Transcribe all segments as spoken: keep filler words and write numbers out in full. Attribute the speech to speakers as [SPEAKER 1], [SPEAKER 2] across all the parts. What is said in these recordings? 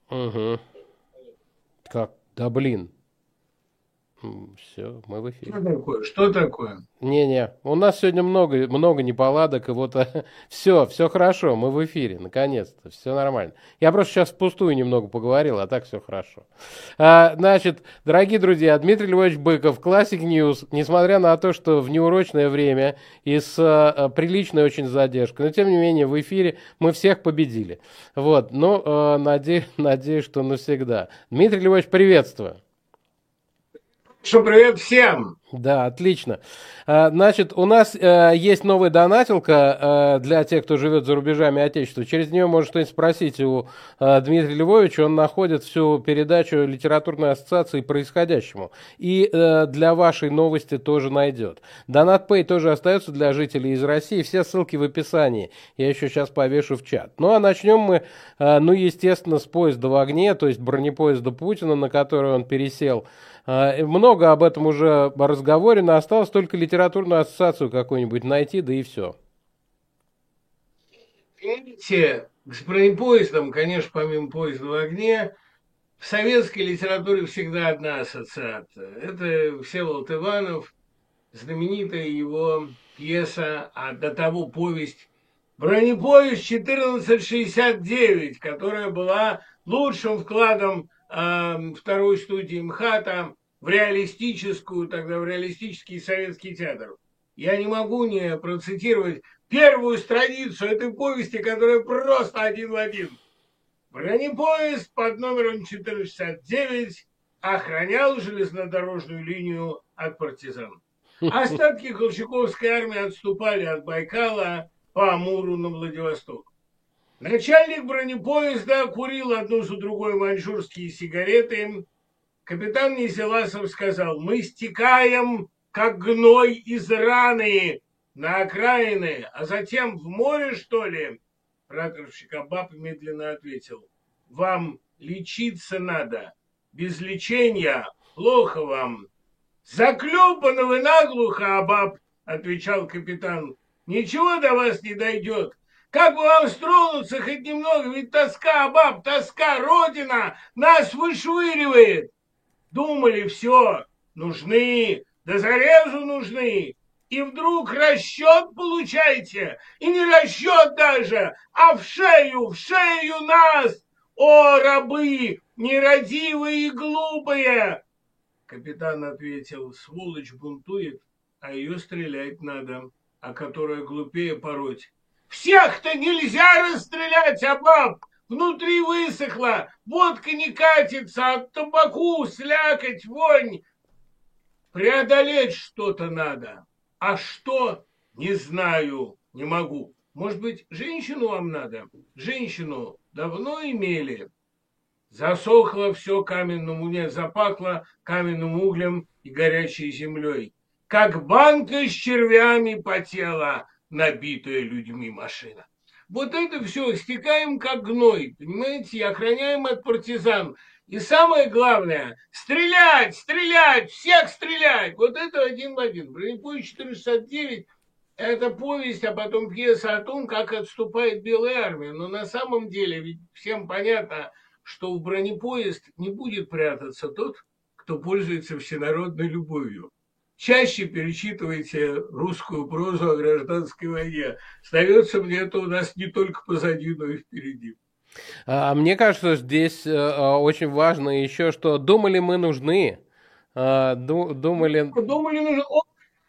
[SPEAKER 1] Угу. Как? Да блин. Все, мы в эфире.
[SPEAKER 2] Что такое? Что такое?
[SPEAKER 1] Не-не, у нас сегодня много, много неполадок, и вот все, все хорошо, мы в эфире, наконец-то, все нормально. Я просто сейчас впустую немного поговорил, а так все хорошо. А, значит, дорогие друзья, Дмитрий Львович Быков, Classic News, несмотря на то, что в неурочное время и с а, приличной очень задержкой, но тем не менее в эфире мы всех победили. Вот, ну, а, надеюсь, надеюсь, что навсегда. Дмитрий Львович, приветствую.
[SPEAKER 2] Что привет всем!
[SPEAKER 1] Да, отлично. А, Значит, у нас э, есть новая донатилка э, для тех, кто живет за рубежами Отечества. Через нее можно что-нибудь спросить у э, Дмитрия Львовича. Он находит всю передачу литературной ассоциации происходящему. И э, для вашей новости тоже найдет. Донат-пэй тоже остается для жителей из России. Все ссылки в описании. Я еще сейчас повешу в чат. Ну, а начнем мы, э, ну, естественно, с поезда в огне, то есть бронепоезда Путина, на который он пересел. Много об этом уже разговорено, осталось только литературную ассоциацию какую-нибудь найти, да и все.
[SPEAKER 2] Видите, с бронепоездом, конечно, помимо поезда в огне, в советской литературе всегда одна ассоциация. Это Всеволод Иванов, знаменитая его пьеса, а до того повесть «Бронепоезд четырнадцать шестьдесят девять», которая была лучшим вкладом э, второй студии МХАТа в реалистическую, тогда в реалистический советский театр. Я не могу не процитировать первую страницу этой повести, которая просто один в один. Бронепоезд под номером четыреста шестьдесят девять охранял железнодорожную линию от партизан. Остатки Колчаковской армии отступали от Байкала по Амуру на Владивосток. Начальник бронепоезда курил одну за другой маньчжурские сигареты. Капитан Низеласов сказал: «Мы стекаем, как гной из раны, на окраины, а затем в море, что ли?» Прапорщик Абаб медленно ответил: «Вам лечиться надо. Без лечения плохо вам». «Заклепаны вы наглухо, Абаб», — отвечал капитан. «Ничего до вас не дойдет. Как бы вам стронуться хоть немного, ведь тоска, Абаб, тоска, Родина нас вышвыривает». Думали, все, нужны, да зарезу нужны. И вдруг расчет получаете, и не расчет даже, а в шею, в шею нас, о, рабы, нерадивые и глупые. Капитан ответил: сволочь бунтует, а ее стрелять надо, а которая глупее пороть. Всех-то нельзя расстрелять, Абаб! Внутри высохло, водка не катится, от табаку слякоть, вонь. Преодолеть что-то надо. А что? Не знаю, не могу. Может быть, женщину вам надо? Женщину давно имели? Засохло все каменному, нет, запахло каменным углем и горячей землей. Как банка с червями потела набитая людьми машина. Вот это все стекаем как гной, понимаете, и охраняем от партизан. И самое главное, стрелять, стрелять, всех стрелять. Вот это один в один. Бронепоезд четыреста шестьдесят девять – это повесть, а потом пьеса о том, как отступает Белая армия. Но на самом деле, ведь всем понятно, что в бронепоезд не будет прятаться тот, кто пользуется всенародной любовью. Чаще перечитывайте русскую прозу о гражданской войне. Сдается мне, это у нас не только позади, но и впереди.
[SPEAKER 1] А, Мне кажется, здесь э, а, очень важно еще, что думали мы нужны. А, ду- Думали...
[SPEAKER 2] Думали, нужно... О,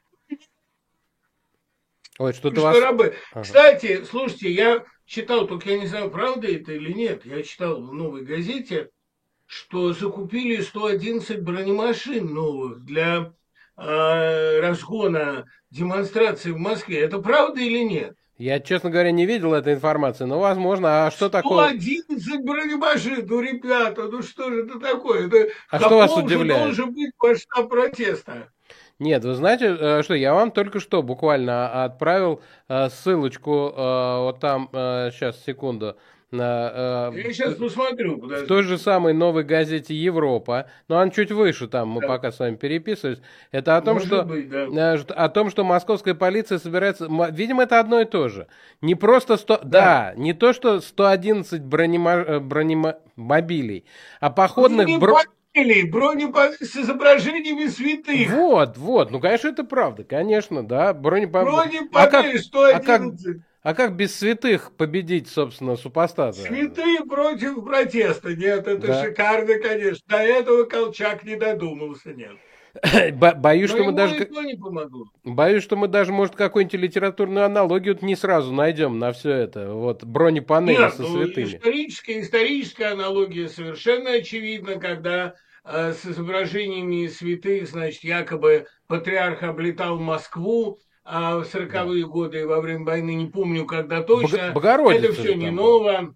[SPEAKER 1] Ой, что-то
[SPEAKER 2] что
[SPEAKER 1] вас...
[SPEAKER 2] рабы.
[SPEAKER 1] Ага.
[SPEAKER 2] Кстати, слушайте, я читал, только я не знаю, правда это или нет, я читал в «Новой газете», что закупили сто одиннадцать бронемашин новых для э, разгона демонстрации в Москве. Это правда или нет?
[SPEAKER 1] Я, честно говоря, не видел этой информации, но возможно. А что
[SPEAKER 2] сто
[SPEAKER 1] такое?
[SPEAKER 2] одиннадцать бронемашин, ну, ребята, ну что же это такое? Это
[SPEAKER 1] А что вас
[SPEAKER 2] каков же
[SPEAKER 1] удивляет?
[SPEAKER 2] должен быть масштаб протеста?
[SPEAKER 1] Нет, вы знаете, э, что я вам только что буквально отправил э, ссылочку, э, вот там, сейчас, секунду, На, э,
[SPEAKER 2] Я сейчас посмотрю,
[SPEAKER 1] в
[SPEAKER 2] подожди.
[SPEAKER 1] той же самой новой газете «Европа», но она чуть выше, там мы
[SPEAKER 2] Да.
[SPEAKER 1] пока с вами переписывались, это о том,
[SPEAKER 2] Может
[SPEAKER 1] что,
[SPEAKER 2] быть, да.
[SPEAKER 1] э, что- о том, что московская полиция собирается, м, видимо, это одно и то же. Не просто сто,
[SPEAKER 2] Да.
[SPEAKER 1] да, не то, что сто одиннадцать бронема, э, бронемобилей, а походных... бро-
[SPEAKER 2] Бронепанели, бронепанели с изображениями святых.
[SPEAKER 1] Вот, вот, ну, конечно, это правда, конечно, да, бронепо... А как,
[SPEAKER 2] Бронепанель
[SPEAKER 1] а как,
[SPEAKER 2] сто одиннадцать.
[SPEAKER 1] а как без святых победить, собственно, супостата?
[SPEAKER 2] Святые против протеста. Нет, это
[SPEAKER 1] Да.
[SPEAKER 2] шикарно, конечно. До этого Колчак не додумался, нет.
[SPEAKER 1] Бо- Боюсь,
[SPEAKER 2] Но
[SPEAKER 1] что мы
[SPEAKER 2] ему
[SPEAKER 1] даже...
[SPEAKER 2] и то не помогло.
[SPEAKER 1] Боюсь, что мы даже, может, какую-нибудь литературную аналогию не сразу найдем на все это. Вот бронепанели
[SPEAKER 2] Нет,
[SPEAKER 1] со
[SPEAKER 2] ну,
[SPEAKER 1] святыми.
[SPEAKER 2] историческая, историческая аналогия совершенно очевидна, когда э, с изображениями святых, значит, якобы патриарх облетал Москву а в
[SPEAKER 1] Да.
[SPEAKER 2] сороковые годы во время войны, не помню, когда
[SPEAKER 1] Бог-
[SPEAKER 2] точно. Это
[SPEAKER 1] Богородица
[SPEAKER 2] все
[SPEAKER 1] же
[SPEAKER 2] не
[SPEAKER 1] там была.
[SPEAKER 2] ново.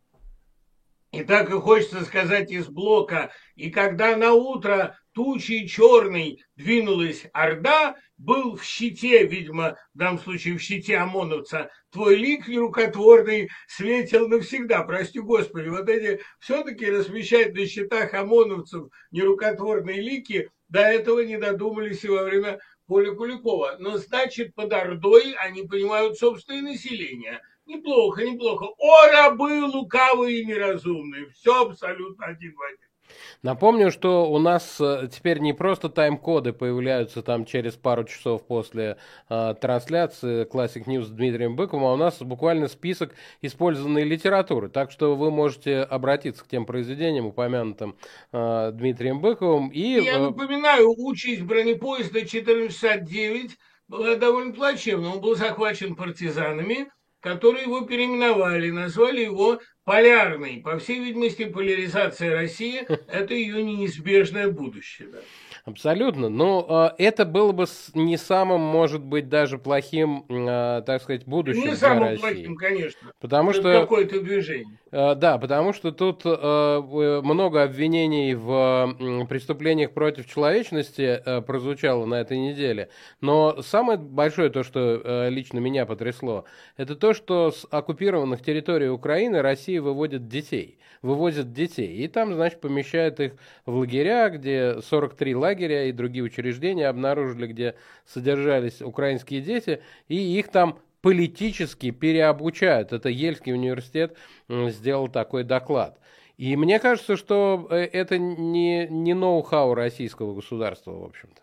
[SPEAKER 2] И так и хочется сказать из блока. И когда на утро тучей черной двинулась орда, был в щите, видимо, в данном случае в щите ОМОНовца, твой лик нерукотворный светил навсегда. Прости Господи, вот эти все-таки размещать на щитах ОМОНовцев нерукотворные лики, до этого не додумались и во время Поля Куликова. Но значит, под ордой они понимают собственное население. Неплохо, неплохо. О, рабы лукавые и неразумные. Все абсолютно один в один.
[SPEAKER 1] Напомню, что у нас э, теперь не просто тайм-коды появляются там через пару часов после э, трансляции Classic News с Дмитрием Быковым, а у нас буквально список использованной литературы. Так что вы можете обратиться к тем произведениям, упомянутым э, Дмитрием Быковым. И,
[SPEAKER 2] Я
[SPEAKER 1] э,
[SPEAKER 2] напоминаю, участь бронепоезда четырнадцать шестьдесят девять была довольно плачевна. Он был захвачен партизанами, которые его переименовали, назвали его Полярный. По всей видимости, поляризация России – это ее неизбежное будущее. Да.
[SPEAKER 1] Абсолютно. Но э, это было бы с- не самым, может быть, даже плохим, э, так сказать, будущим
[SPEAKER 2] Не
[SPEAKER 1] для
[SPEAKER 2] самым
[SPEAKER 1] России.
[SPEAKER 2] плохим, конечно.
[SPEAKER 1] Потому
[SPEAKER 2] Это
[SPEAKER 1] что
[SPEAKER 2] какое-то движение.
[SPEAKER 1] Э, Да, потому что тут э, э, много обвинений в м, преступлениях против человечности э, прозвучало на этой неделе. Но самое большое то, что э, лично меня потрясло, это то, что с оккупированных территорий Украины Россия выводит детей. Вывозят детей. И там, значит, помещают их в лагеря, где сорок три лагеря и другие учреждения обнаружили, где содержались украинские дети, и их там политически переобучают. Это Ельский университет м, сделал такой доклад. И мне кажется, что э, это не, не ноу-хау российского государства, в общем-то.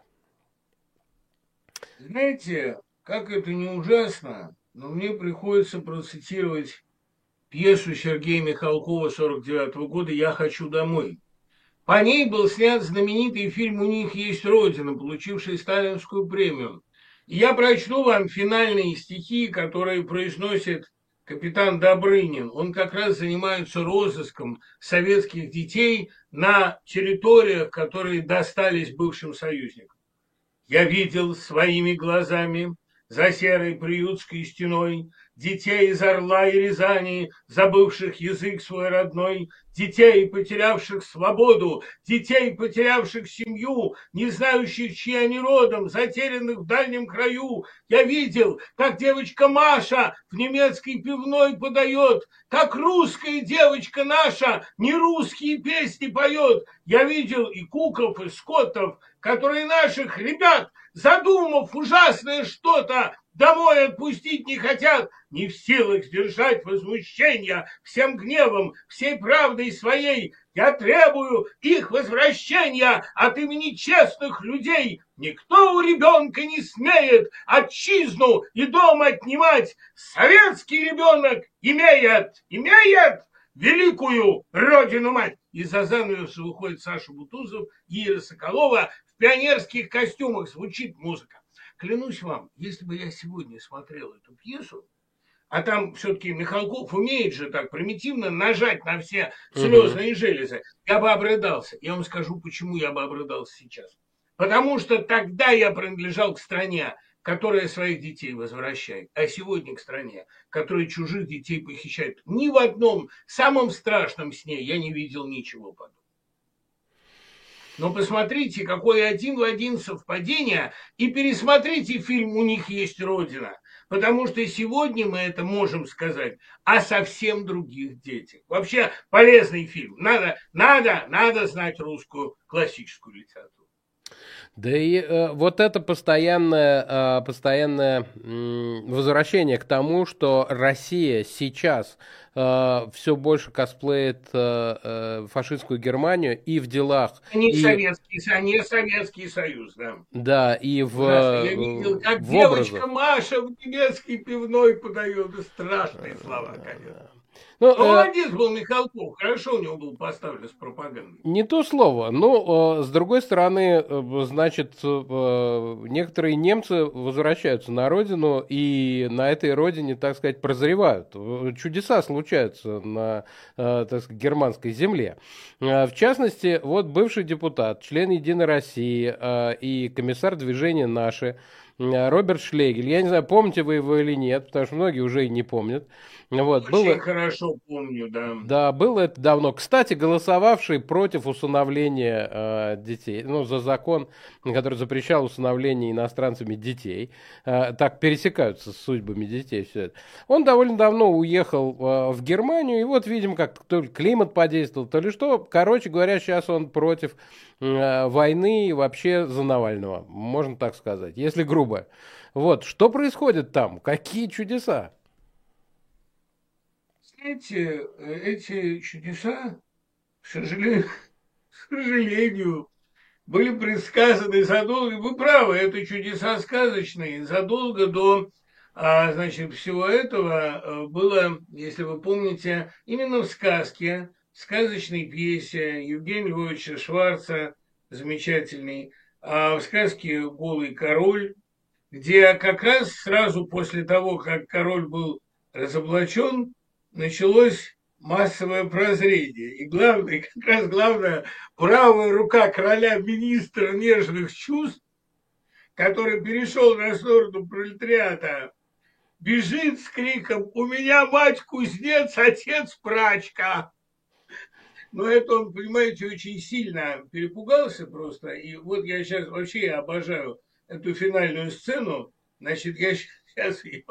[SPEAKER 2] Знаете, как это не ужасно, но мне приходится процитировать пьесу Сергея Михалкова сорок девятого года «Я хочу домой». По ней был снят знаменитый фильм «У них есть Родина», получивший Сталинскую премию. И я прочту вам финальные стихи, которые произносит капитан Добрынин. Он как раз занимается розыском советских детей на территориях, которые достались бывшим союзникам. Я видел своими глазами за серой приютской стеной детей из Орла и Рязани, забывших язык свой родной, детей, потерявших свободу, детей, потерявших семью, не знающих, чьи они родом, затерянных в дальнем краю. Я видел, как девочка Маша в немецкой пивной подает, как русская девочка наша не русские песни поет. Я видел и Куков, и Скоттов, которые наших ребят, задумав ужасное что-то, домой отпустить не хотят, не в силах сдержать возмущения всем гневом, всей правдой своей. Я требую их возвращения от имени честных людей. Никто у ребенка не смеет отчизну и дом отнимать. Советский ребенок имеет, имеет великую родину-мать. Из-за занавеса выходит Саша Бутузов и Ира Соколова в пионерских костюмах. Звучит музыка. Клянусь вам, если бы я сегодня смотрел эту пьесу, а там все-таки Михалков умеет же так примитивно нажать на все слезные угу. железы, я бы обрыдался. Я вам скажу, почему я бы обрыдался сейчас. Потому что тогда я принадлежал к стране, которая своих детей возвращает, а сегодня к стране, которая чужих детей похищает. Ни в одном самом страшном сне я не видел ничего подобного. Но посмотрите, какое один в один совпадение, и пересмотрите фильм «У них есть Родина». потому что сегодня мы это можем сказать о совсем других детях. Вообще полезный фильм. Надо, надо, надо знать русскую классическую литературу.
[SPEAKER 1] Да и э, вот это постоянное, э, постоянное м, возвращение к тому, что Россия сейчас э, все больше косплеит э, э, фашистскую Германию и в делах,
[SPEAKER 2] Они
[SPEAKER 1] и
[SPEAKER 2] Советский, они Советский Союз, да.
[SPEAKER 1] да, и в,
[SPEAKER 2] Ужасно. Я
[SPEAKER 1] э,
[SPEAKER 2] видел, как
[SPEAKER 1] в образах.
[SPEAKER 2] девочка Маша в немецкий пивной подает. Страшные слова, конечно.
[SPEAKER 1] Ну,
[SPEAKER 2] Но
[SPEAKER 1] э,
[SPEAKER 2] молодец был Михалков. Хорошо у него был поставлен с пропагандой.
[SPEAKER 1] не то слово. Но, э, с другой стороны, э, значит, э, некоторые немцы возвращаются на родину и на этой родине, так сказать, прозревают. Э, Чудеса случаются на, э, так сказать, германской земле. Э, В частности, вот бывший депутат, член «Единой России» э, и комиссар движения «Наши» э, Роберт Шлегель. Я не знаю, помните вы его или нет, потому что многие уже и не помнят. Вот,
[SPEAKER 2] Очень
[SPEAKER 1] было...
[SPEAKER 2] хорошо помню, да.
[SPEAKER 1] Да, было это давно. Кстати, голосовавший против усыновления э, детей, ну, за закон, который запрещал усыновление иностранцами детей, э, так пересекаются с судьбами детей все это. Он довольно давно уехал э, в Германию, и вот, видимо, как то ли климат подействовал, то ли что. Короче говоря, сейчас он против э, войны и вообще за Навального, можно так сказать, если грубо. Вот, что происходит там? Какие чудеса?
[SPEAKER 2] Знаете, э, эти чудеса, к сожалению, к сожалению, были предсказаны задолго, вы правы, это чудеса сказочные, задолго до, а, значит, всего этого э, было, если вы помните, именно в сказке, в сказочной пьесе Евгения Львовича Шварца, замечательный, а в сказке «Голый король», где как раз сразу после того, как король был разоблачен, началось массовое прозрение. И главное, как раз главное, правая рука короля, министр нежных чувств, который перешел на сторону пролетариата, бежит с криком: «У меня мать кузнец, отец прачка!» Но это он, понимаете, очень сильно перепугался просто. И вот я сейчас вообще я обожаю эту финальную сцену. Значит, я сейчас ее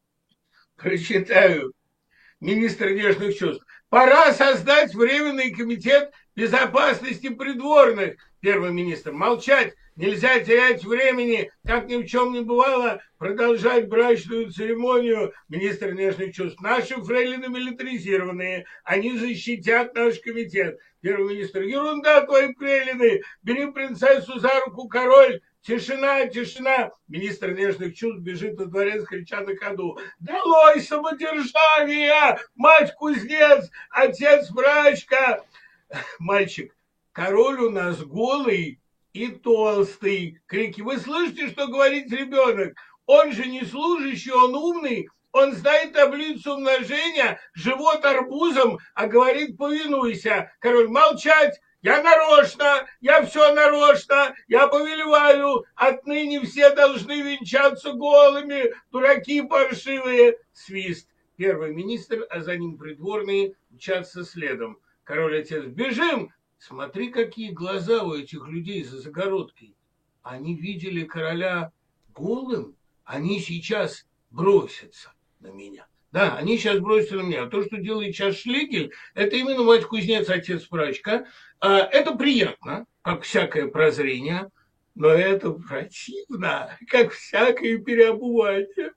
[SPEAKER 2] прочитаю. Министр нежных чувств. Пора создать Временный комитет безопасности придворных. Первый министр. Молчать. Нельзя терять времени, как ни в чем не бывало, продолжать брачную церемонию. Министр нежных чувств. Наши фрейлины милитаризированные. Они защитят наш комитет. Первый министр. Ерунда, твои фрейлины. Бери принцессу за руку, король. Тишина, тишина. Министр нежных чувств бежит во дворец, крича на ходу: «Долой самодержавие! Мать-кузнец! Отец брачка!» Мальчик. Король у нас голый и толстый. Крики. Вы слышите, что говорит ребенок? Он же не служащий, он умный. Он знает таблицу умножения, живот арбузом, а говорит: повинуйся. Король. Молчать! Я нарочно, я все нарочно, я повелеваю, отныне все должны венчаться голыми, дураки паршивые. Свист. Первый министр, а за ним придворные мчатся следом. Король-отец. Бежим! Смотри, какие глаза у этих людей за загородкой. Они видели короля голым, они сейчас бросятся на меня. Да, они сейчас бросятся на меня. А то, что делает сейчас Шлегель, это именно мать-кузнец, отец прачка. Это приятно, как всякое прозрение, но это противно, как всякое переобувание.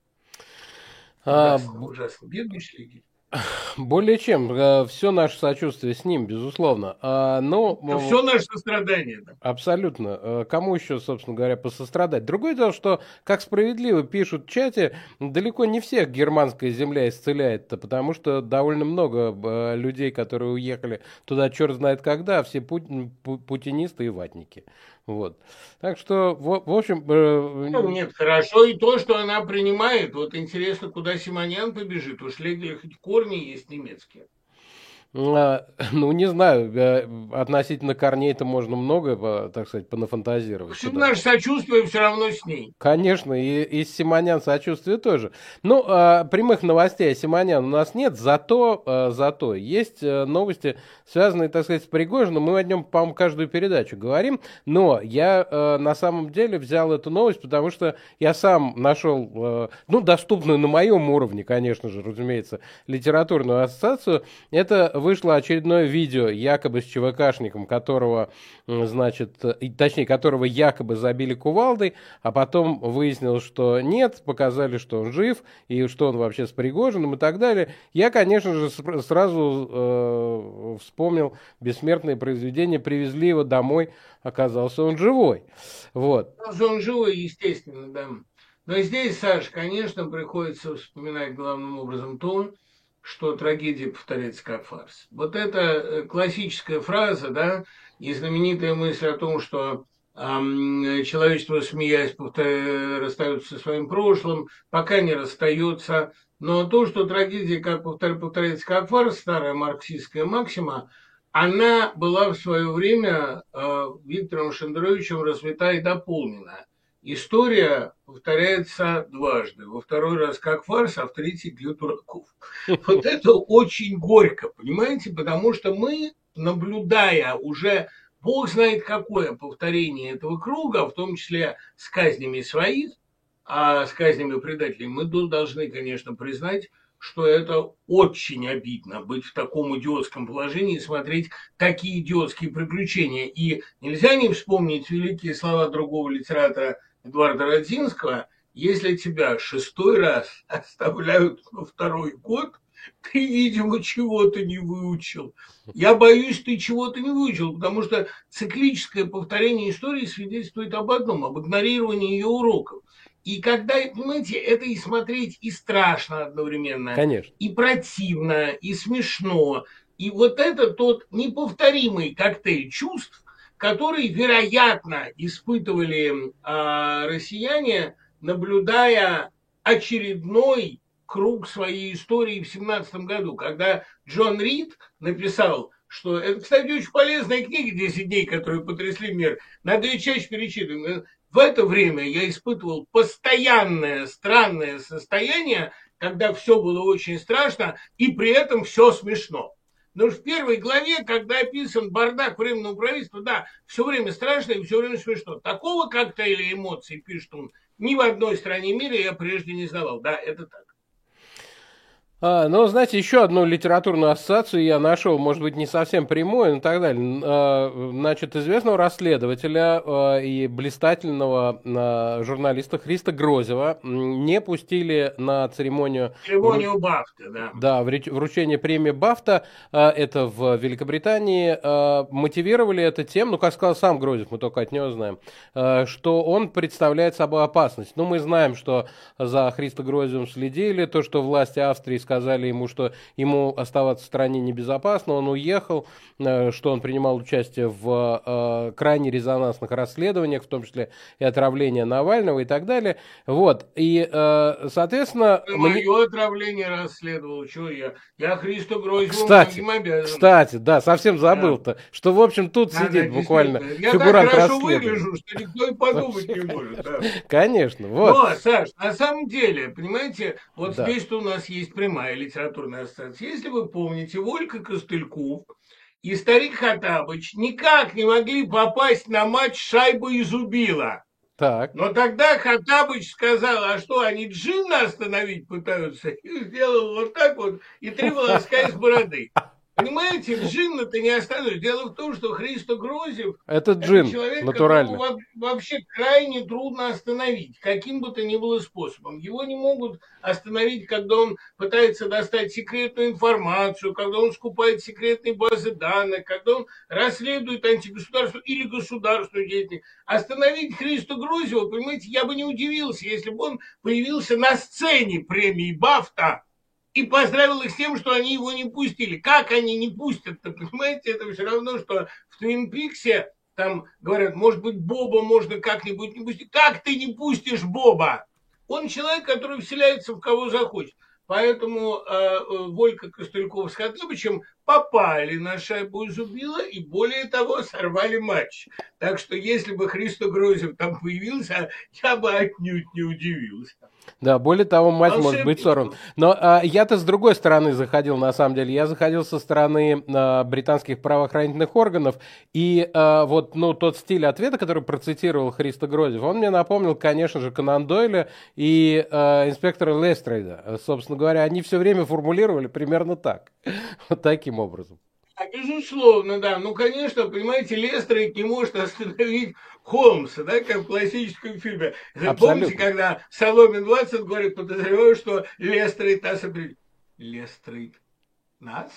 [SPEAKER 2] Ужасно, а, ужасно. Бедный Шлегель.
[SPEAKER 1] Более чем. Все наше сочувствие с ним, безусловно. А, но,
[SPEAKER 2] все наше сострадание. Да.
[SPEAKER 1] Абсолютно. Кому еще, собственно говоря, посострадать? Другое дело, что, как справедливо пишут в чате, далеко не всех германская земля исцеляет, потому что довольно много людей, которые уехали туда черт знает когда, все пу- путинисты и ватники. Вот. Так что, в, в общем...
[SPEAKER 2] Ну, нет, хорошо и то, что она принимает. Вот интересно, куда Симонян побежит. У Шлегеля хоть корни есть немецкие.
[SPEAKER 1] А, ну, не знаю, э, относительно Корней-то можно много, по- так сказать, понафантазировать.
[SPEAKER 2] Все
[SPEAKER 1] Куда?
[SPEAKER 2] наше сочувствие все равно с ней.
[SPEAKER 1] Конечно, и из Симонян сочувствие тоже. Ну, а, прямых новостей о Симонян у нас нет, зато, а, зато есть э, новости, связанные, так сказать, с Пригожиным. Мы о нем, по-моему, каждую передачу говорим, но я э, на самом деле взял эту новость, потому что я сам нашел, э, ну, доступную на моем уровне, конечно же, разумеется, литературную ассоциацию. Это вышло очередное видео, якобы с ЧВКшником, которого, м, значит, и, точнее, которого якобы забили кувалдой, а потом выяснилось, что нет, показали, что он жив, и что он вообще с Пригожиным и так далее. Я, конечно же, сп- сразу э, вспомнил бессмертное произведение, привезли его домой, оказался он живой. Вот.
[SPEAKER 2] Потому что он живой, естественно, да. Но здесь, Саш, конечно, приходится вспоминать главным образом то, что трагедия повторяется как фарс. Вот это э, классическая фраза, да, и знаменитая мысль о том, что ам, человечество, смеясь, повтор- расстается со своим прошлым, пока не расстается. Но то, что трагедия как повтор- повторяется как фарс, старая марксистская максима, она была в свое время э, Виктором Шендеровичем развита и дополнена. История повторяется дважды. Во второй раз как фарс, а в третий для дураков. Вот это очень горько, понимаете? Потому что мы, наблюдая уже бог знает какое повторение этого круга, в том числе с казнями своих, а с казнями предателей, мы должны, конечно, признать, что это очень обидно быть в таком идиотском положении и смотреть такие идиотские приключения. И нельзя не вспомнить великие слова другого литератора Эдуарда Радзинского: если тебя шестой раз оставляют на второй год, ты, видимо, чего-то не выучил. Я боюсь, ты чего-то не выучил, потому что циклическое повторение истории свидетельствует об одном – об игнорировании ее уроков. И когда, понимаете, это и смотреть, и страшно одновременно,
[SPEAKER 1] Конечно.
[SPEAKER 2] и противно, и смешно. И вот это тот неповторимый коктейль чувств, который, вероятно, испытывали а, россияне, наблюдая очередной круг своей истории в семнадцатом году, когда Джон Рид написал, что это, кстати, очень полезная книга «десять дней, которые потрясли мир». Надо ее чаще перечитывать. В это время я испытывал постоянное странное состояние, когда все было очень страшно, и при этом все смешно. Но в первой главе, когда описан бардак временного правительства, да, все время страшно и все время смешно. Такого коктейля эмоций, пишет он, ни в одной стране мира я прежде не знавал. Да, это так.
[SPEAKER 1] А, ну, знаете, еще одну литературную ассоциацию я нашел, может быть, не совсем прямую, но так далее. А, значит, известного расследователя а, и блистательного а, журналиста Христа Грозева м, не пустили на церемонию вру-
[SPEAKER 2] Церемонию Бафта, да.
[SPEAKER 1] да, вру- вручения премии Бафта, а, это в Великобритании. А, мотивировали это тем, ну, как сказал сам Грозев, мы только от него знаем, а, что он представляет собой опасность. Ну, мы знаем, что за Христо Грозевым следили, то, что власти Австрии сказали ему, что ему оставаться в стране небезопасно, он уехал, э, что он принимал участие в э, крайне резонансных расследованиях, в том числе и отравление Навального и так далее. Вот, и, э, соответственно,
[SPEAKER 2] И
[SPEAKER 1] мне...
[SPEAKER 2] мое отравление расследовал. Чего я? Я Христу Грозеву
[SPEAKER 1] Кстати,
[SPEAKER 2] многим обязан.
[SPEAKER 1] кстати, да, совсем
[SPEAKER 2] Да.
[SPEAKER 1] забыл-то, что, в общем, тут
[SPEAKER 2] Да, да,
[SPEAKER 1] сидит буквально
[SPEAKER 2] действительно. Я так
[SPEAKER 1] фигурант
[SPEAKER 2] хорошо
[SPEAKER 1] расследования.
[SPEAKER 2] выгляжу, что никто и подумать
[SPEAKER 1] Вообще,
[SPEAKER 2] не может. Да.
[SPEAKER 1] конечно, вот,
[SPEAKER 2] Но, Саш, на самом деле, понимаете, вот
[SPEAKER 1] да.
[SPEAKER 2] здесь-то у нас есть прямая литературная ассоциация. Если вы помните, Волька Костыльков и старик Хаттабыч никак не могли попасть на матч «Шайба изубила».
[SPEAKER 1] Так.
[SPEAKER 2] Но тогда Хаттабыч сказал: а что, они джинна остановить пытаются? И сделал вот так вот, и три волоска из бороды. Понимаете, джинна-то не остановишь. Дело в том, что Христо Грозев –
[SPEAKER 1] Это
[SPEAKER 2] это
[SPEAKER 1] джин,
[SPEAKER 2] человек, которого
[SPEAKER 1] натурально.
[SPEAKER 2] во- вообще крайне трудно остановить, каким бы то ни было способом. Его не могут остановить, когда он пытается достать секретную информацию, когда он скупает секретные базы данных, когда он расследует антигосударственную или государственную деятельность. Остановить Христо Грозева, понимаете, я бы не удивился, если бы он появился на сцене премии Бафта и поздравил их с тем, что они его не пустили. Как они не пустят-то, понимаете, это все равно, что в Твин Пиксе там говорят, может быть, Боба можно как-нибудь не пустить. Как ты не пустишь Боба? Он человек, который вселяется в кого захочет. Поэтому э, э, Волька Костыльков с Хаттабычем попали на шайбу из убила и, более того, сорвали матч. Так что, если бы Христо Грозев там появился, я бы отнюдь не удивился.
[SPEAKER 1] Да, более того, матч может быть
[SPEAKER 2] Волшебник
[SPEAKER 1] сорван.
[SPEAKER 2] был.
[SPEAKER 1] Но а, я-то с другой стороны заходил, на самом деле. Я заходил со стороны а, британских правоохранительных органов. И а, вот ну, тот стиль ответа, который процитировал Христо Грозев, он мне напомнил, конечно же, Конан Дойля и а, инспектора Лестрейда. Собственно говоря, они все время формулировали примерно так. Вот таким образом.
[SPEAKER 2] А, безусловно, да. Ну, конечно, понимаете, Лестрейд не может остановить Холмса, да, как в классическом фильме. Помните,
[SPEAKER 1] Абсолютно.
[SPEAKER 2] когда Соломин Ватсон говорит, подозреваю, что Лестрейд нас определит. Лестрейд нас?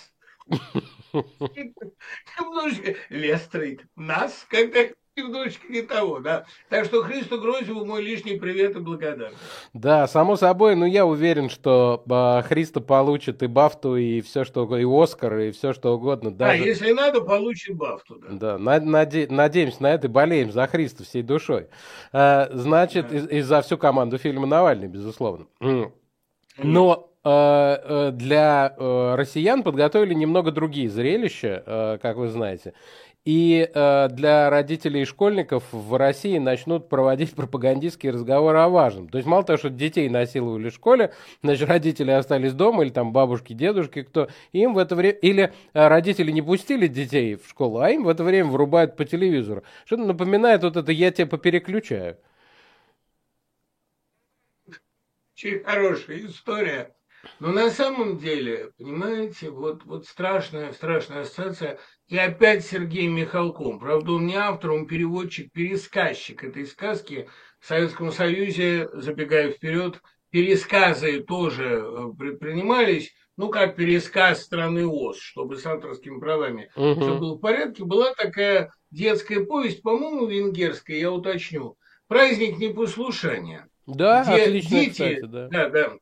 [SPEAKER 2] Немножечко Лестрейд нас, как-то немножечко не того, да. Так что Христу Грозеву мой лишний привет и благодарность.
[SPEAKER 1] Да, само собой, но я уверен, что а, Христо получит и Бафту, и все что угодно, и Оскар, и все что угодно,
[SPEAKER 2] А,
[SPEAKER 1] даже.
[SPEAKER 2] если надо, получит Бафту, да.
[SPEAKER 1] Да, на- наде- надеемся на это и болеем за Христа всей душой. А, значит,
[SPEAKER 2] Да.
[SPEAKER 1] и, и за всю команду фильма «Навальный», безусловно. М.
[SPEAKER 2] Конечно.
[SPEAKER 1] Но э, э, для э, россиян подготовили немного другие зрелища, э, как вы знаете. И э, для родителей и школьников в России начнут проводить пропагандистские разговоры о важном. То есть мало того, что детей насиловали в школе, значит, родители остались дома, или там бабушки, дедушки, кто, им в это время... Или э, родители не пустили детей в школу, а им в это время врубают по телевизору. Что-то напоминает вот это «я тебя попереключаю».
[SPEAKER 2] Очень хорошая история. Но на самом деле, понимаете, вот, вот страшная, страшная ассоциация. И опять Сергей Михалков. Правда, он не автор, он переводчик, пересказчик этой сказки. В Советском Союзе, забегая вперед, пересказы тоже э, предпринимались, ну, как пересказ страны Оз, чтобы с авторскими правами все
[SPEAKER 1] Угу.
[SPEAKER 2] было в порядке. Была такая детская повесть, по-моему, венгерская, я уточню. «Праздник непослушания»,
[SPEAKER 1] Да,
[SPEAKER 2] где
[SPEAKER 1] отлично, кстати,
[SPEAKER 2] дети,
[SPEAKER 1] да.
[SPEAKER 2] да, да,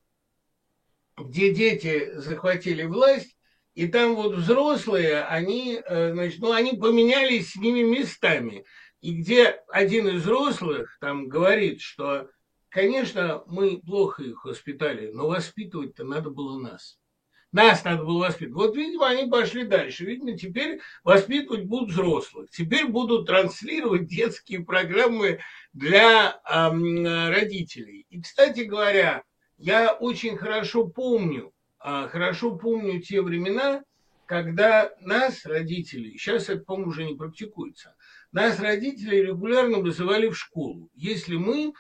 [SPEAKER 2] где дети захватили власть, и там вот взрослые, они, э, значит, ну, они поменялись с ними местами. И где один из взрослых там говорит, что, конечно, мы плохо их воспитали, но воспитывать-то надо было нас. Нас надо было воспитывать. Вот, видимо, они пошли дальше. Видимо, теперь воспитывать будут взрослых. Теперь будут транслировать детские программы для эм, родителей. И, кстати говоря, я очень хорошо помню, а, хорошо помню те времена, когда нас, родителей, сейчас это, по-моему, уже не практикуется, нас, родителей, регулярно вызывали в школу, если мы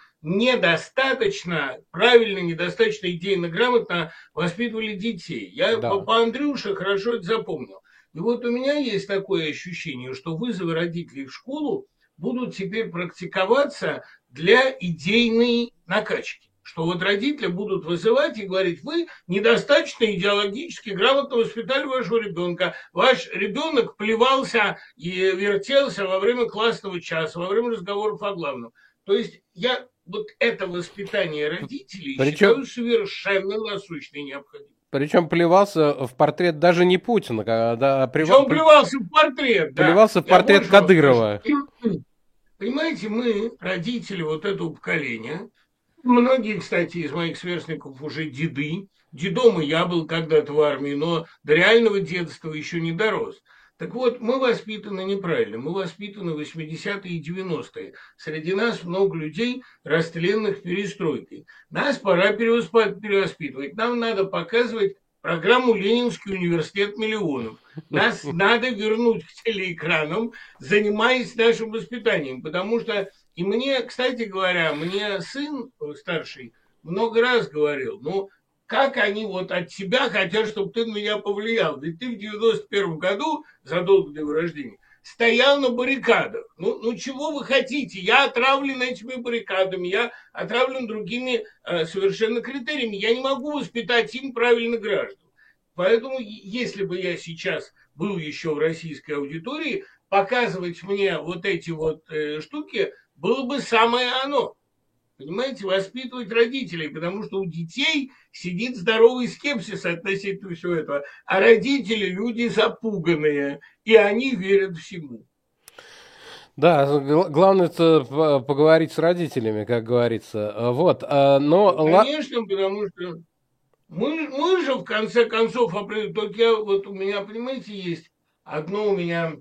[SPEAKER 2] недостаточно правильно, недостаточно идейно грамотно воспитывали детей. Я по,
[SPEAKER 1] Да.
[SPEAKER 2] по Андрюше хорошо это запомнил. И вот у меня есть такое ощущение, что вызовы родителей в школу будут теперь практиковаться для идейной накачки. Что вот родители будут вызывать и говорить, вы недостаточно идеологически грамотно воспитали вашего ребенка. Ваш ребенок плевался и вертелся во время классного часа, во время разговоров о главном. То есть я вот это воспитание родителей
[SPEAKER 1] Причем,
[SPEAKER 2] считаю совершенно насущной необходимостью.
[SPEAKER 1] причем плевался в портрет даже не Путина, когда
[SPEAKER 2] Причем
[SPEAKER 1] плевался,
[SPEAKER 2] плевался в портрет, да.
[SPEAKER 1] плевался в
[SPEAKER 2] Я
[SPEAKER 1] портрет
[SPEAKER 2] больше вам скажу.
[SPEAKER 1] Кадырова.
[SPEAKER 2] Понимаете, мы, родители вот этого поколения, многие, кстати, из моих сверстников уже деды, дедом и я был когда-то в армии, но до реального детства еще не дорос. Так вот, мы воспитаны неправильно, мы воспитаны в восьмидесятые и девяностые. Среди нас много людей, растленных перестройкой. Нас пора перевоспитывать, нам надо показывать программу «Ленинский университет миллионов». Нас надо вернуть к телеэкранам, занимаясь нашим воспитанием, потому что, и мне, кстати говоря, мне сын старший много раз говорил, ну, как они вот от тебя хотят, чтобы ты на меня повлиял. Ведь ты в девяносто первом году, задолго до его рождения, стоял на баррикадах. Ну, ну, чего вы хотите? Я отравлен этими баррикадами, я отравлен другими э, совершенно критериями. Я не могу воспитать им правильных граждан. Поэтому, если бы я сейчас был еще в российской аудитории, показывать мне вот эти вот э, штуки было бы самое оно. Понимаете, воспитывать родителей, потому что у детей сидит здоровый скепсис относительно всего этого, а родители люди запуганные, и они верят всему.
[SPEAKER 1] Да, гл- главное это п- поговорить с родителями, как говорится. А, Вот, а, но ла-
[SPEAKER 2] Конечно, потому что Мы, мы же, в конце концов, определили, только я, вот у меня, понимаете, есть одно у меня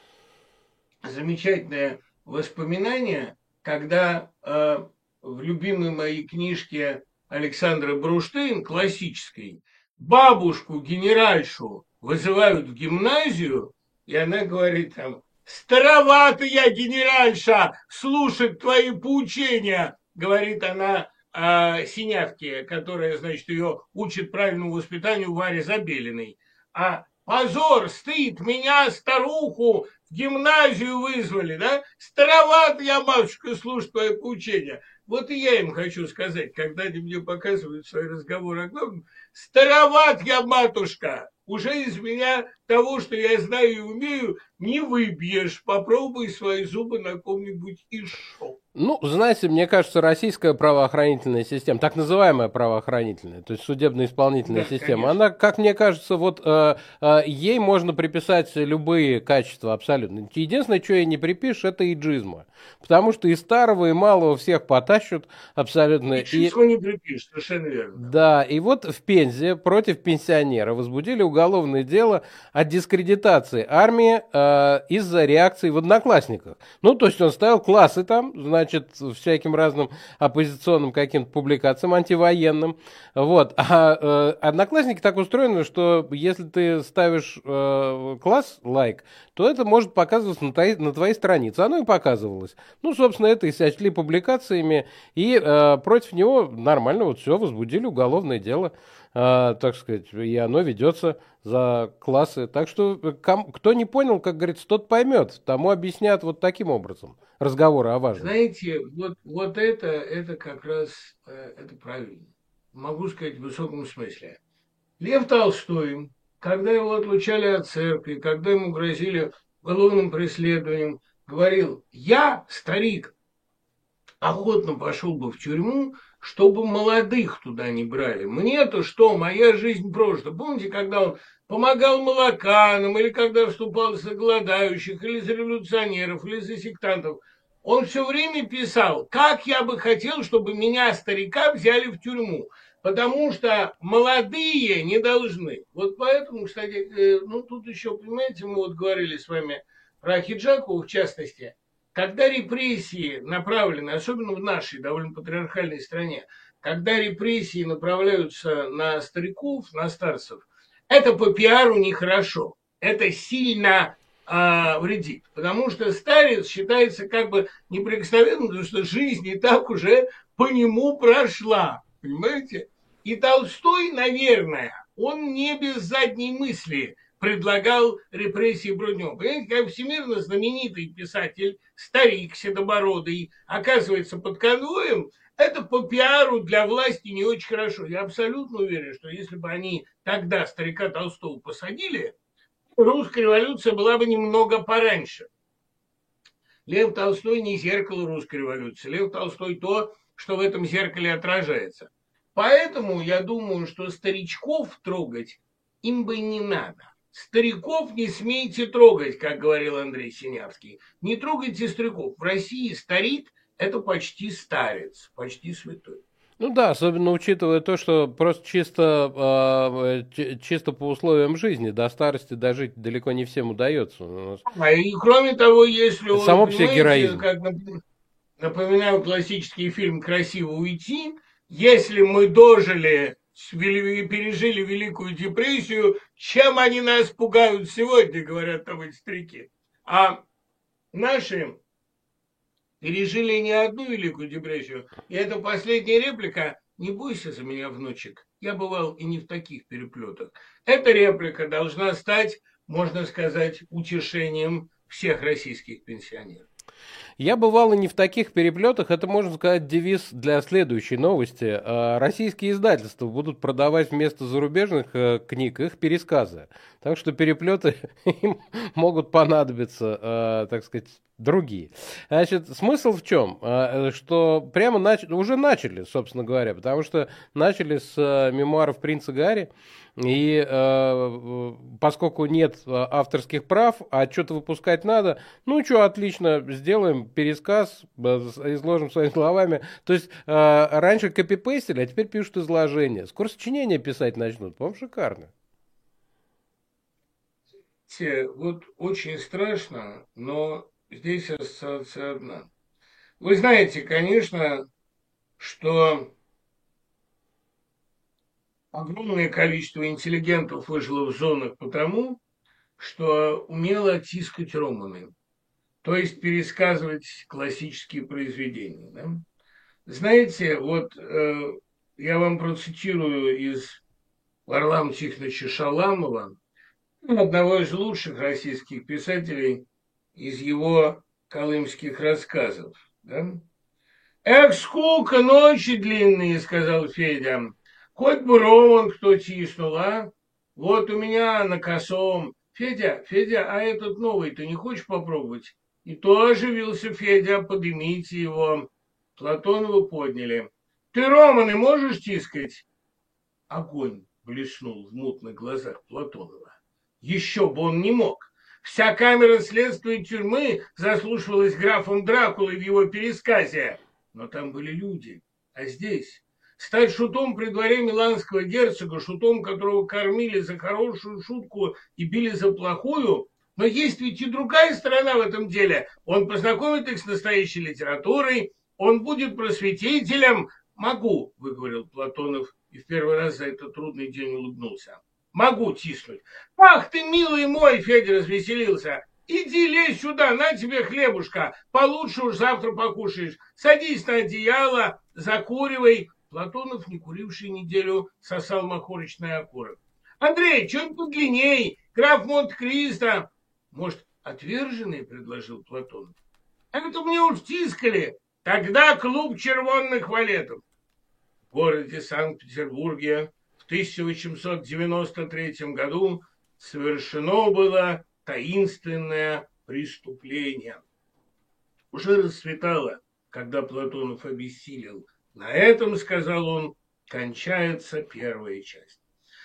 [SPEAKER 2] замечательное воспоминание, когда э, в любимой моей книжке Александра Бруштейн, классической, бабушку генеральшу вызывают в гимназию, и она говорит там: «Старовата я, генеральша, слушать твои поучения», говорит она э, Синявке, которая, значит, ее учит правильному воспитанию Варе Забелиной. А позор, стыд, меня, старуху, в гимназию вызвали, да? Староват я, матушка, слушать твои поучения. Вот и я им хочу сказать, когда они мне показывают свои разговоры о главном: староват я, матушка, уже из меня того, что я знаю и умею, не выбьешь. Попробуй свои зубы на ком-нибудь еще.
[SPEAKER 1] Ну, знаете, мне кажется, российская правоохранительная система, так называемая правоохранительная, то есть судебно-исполнительная
[SPEAKER 2] Да,
[SPEAKER 1] система,
[SPEAKER 2] конечно.
[SPEAKER 1] она, как мне кажется, вот э, э, ей можно приписать любые качества абсолютно. Единственное, что ей не припишешь, это иджизма. Потому что и старого, и малого всех потащат абсолютно.
[SPEAKER 2] И числа не припишешь, совершенно верно.
[SPEAKER 1] Да, и вот в Пензе против пенсионера возбудили уголовное дело о дискредитации армии э, из-за реакции в Одноклассниках. Ну, то есть он ставил классы там, значит, всяким разным оппозиционным каким-то публикациям, антивоенным. Вот. А э, Одноклассники так устроены, что если ты ставишь э, класс, лайк, то это может показываться на твоей, на твоей странице. Оно и показывалось. Ну, собственно, это и сочли публикациями, и э, против него нормально вот все, возбудили уголовное дело, э, так сказать, и оно ведется за классы. Так что ком, кто не понял, как говорится, тот поймет, тому объяснят вот таким образом разговоры о важном.
[SPEAKER 2] Знаете, вот, вот это, это как раз, э, это правильно. Могу сказать в высоком смысле. Лев Толстой, когда его отлучали от церкви, когда ему грозили уголовным преследованием, говорил: «Я, старик, охотно пошел бы в тюрьму, чтобы молодых туда не брали. Мне-то что, моя жизнь прожита». Помните, когда он помогал молоканам, или когда вступал за голодающих, или за революционеров, или за сектантов, он все время писал: «Как я бы хотел, чтобы меня, старика, взяли в тюрьму». Потому что молодые не должны. Вот поэтому, кстати, э, ну тут еще, понимаете, мы вот говорили с вами про Ахиджакову, в частности, когда репрессии направлены, особенно в нашей довольно патриархальной стране, когда репрессии направляются на стариков, на старцев, это по пиару нехорошо. Это сильно а, вредит. Потому что старец считается как бы неприкосновенным, потому что жизнь и так уже по нему прошла. Понимаете? И Толстой, наверное, он не без задней мысли предлагал репрессии Бруднева. Понимаете, как всемирно знаменитый писатель, старик седобородый, оказывается под конвоем, это по пиару для власти не очень хорошо. Я абсолютно уверен, что если бы они тогда старика Толстого посадили, русская революция была бы немного пораньше. Лев Толстой не зеркало русской революции. Лев Толстой то, что в этом зеркале отражается. Поэтому я думаю, что старичков трогать им бы не надо. Стариков не смейте трогать, как говорил Андрей Синявский. Не трогайте стариков. В России старик – это почти старец, почти святой.
[SPEAKER 1] Ну да, особенно учитывая то, что просто чисто, э, чисто по условиям жизни до старости дожить далеко не всем удается.
[SPEAKER 2] А и кроме того, если он,
[SPEAKER 1] само по себе героизм.
[SPEAKER 2] Как, напоминаю классический фильм «Красиво уйти», если мы дожили, пережили Великую депрессию, чем они нас пугают сегодня, говорят там эти старики. А наши пережили не одну Великую депрессию. И это последняя реплика: «Не бойся за меня, внучек, я бывал и не в таких переплетах». Эта реплика должна стать, можно сказать, утешением всех российских пенсионеров.
[SPEAKER 1] Я бывал и не в таких переплетах. Это, можно сказать, девиз для следующей новости. Российские издательства будут продавать вместо зарубежных книг их пересказы. Так что переплеты им могут понадобиться, э, так сказать, другие. Значит, смысл в чем? Э, что прямо нач... уже начали, собственно говоря, потому что начали с э, мемуаров принца Гарри, и э, поскольку нет авторских прав, а что-то выпускать надо, ну что, отлично, сделаем пересказ, изложим своими словами. То есть э, раньше копипейстили, а теперь пишут изложения. Скоро сочинения писать начнут, по-моему, шикарно.
[SPEAKER 2] Вот очень страшно, но здесь ассоциация одна. Вы знаете, конечно, что огромное количество интеллигентов выжило в зонах потому, что умело тискать романы, то есть пересказывать классические произведения. Да? Знаете, вот э, я вам процитирую из Варлама Тихоновича Шаламова, одного из лучших российских писателей, из его колымских рассказов. Да? «Эх, сколько ночи длинные», — сказал Федя, — «хоть бы ровен кто тиснул, а? Вот у меня на косом. Федя, Федя, а этот новый ты не хочешь попробовать?» И то оживился Федя, поднимите его. Платонова подняли. «Ты романы можешь тискать?» Огонь блеснул в мутных глазах Платонова. Еще бы он не мог. Вся камера следствия тюрьмы заслушивалась графом Дракулой в его пересказе. Но там были люди. А здесь стать шутом при дворе миланского герцога, шутом, которого кормили за хорошую шутку и били за плохую. Но есть ведь и другая сторона в этом деле. Он познакомит их с настоящей литературой, он будет просветителем. «Могу», — выговорил Платонов, и в первый раз за этот трудный день улыбнулся. «Могу тиснуть». «Ах ты, милый мой!» — Федя развеселился. «Иди, лезь сюда, на тебе хлебушка, получше уж завтра покушаешь. Садись на одеяло, закуривай». Платонов, не куривший неделю, сосал махорочный окурок. «Андрей, что-нибудь подлинней, граф Монте-Кристо». «Может, отверженный?» — предложил Платонов. «Это мне уж тискали. Тогда клуб червонных валетов». В городе Санкт-Петербурге в тысяча восемьсот девяносто третьем году совершено было таинственное преступление. Уже расцветало, когда Платонов обессилел. На этом, сказал он, кончается первая часть.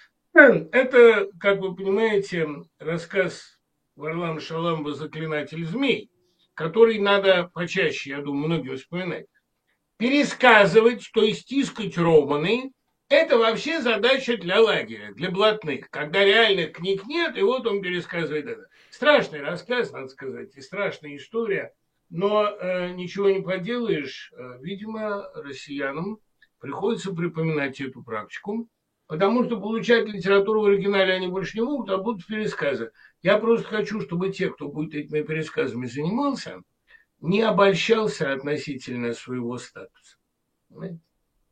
[SPEAKER 2] Это, как вы понимаете, рассказ Варлама Шаламова «Заклинатель змей», который надо почаще, я думаю, многим вспоминать. Пересказывать, то есть тискать романы, это вообще задача для лагеря, для блатных, когда реальных книг нет, и вот он пересказывает это. Страшный рассказ, надо сказать, и страшная история, но э, ничего не поделаешь. Э, видимо, россиянам приходится припоминать эту практику, потому что получать литературу в оригинале они больше не могут, а будут пересказы. Я просто хочу, чтобы те, кто будет этими пересказами занимался, не обольщался относительно своего статуса. Понимаете?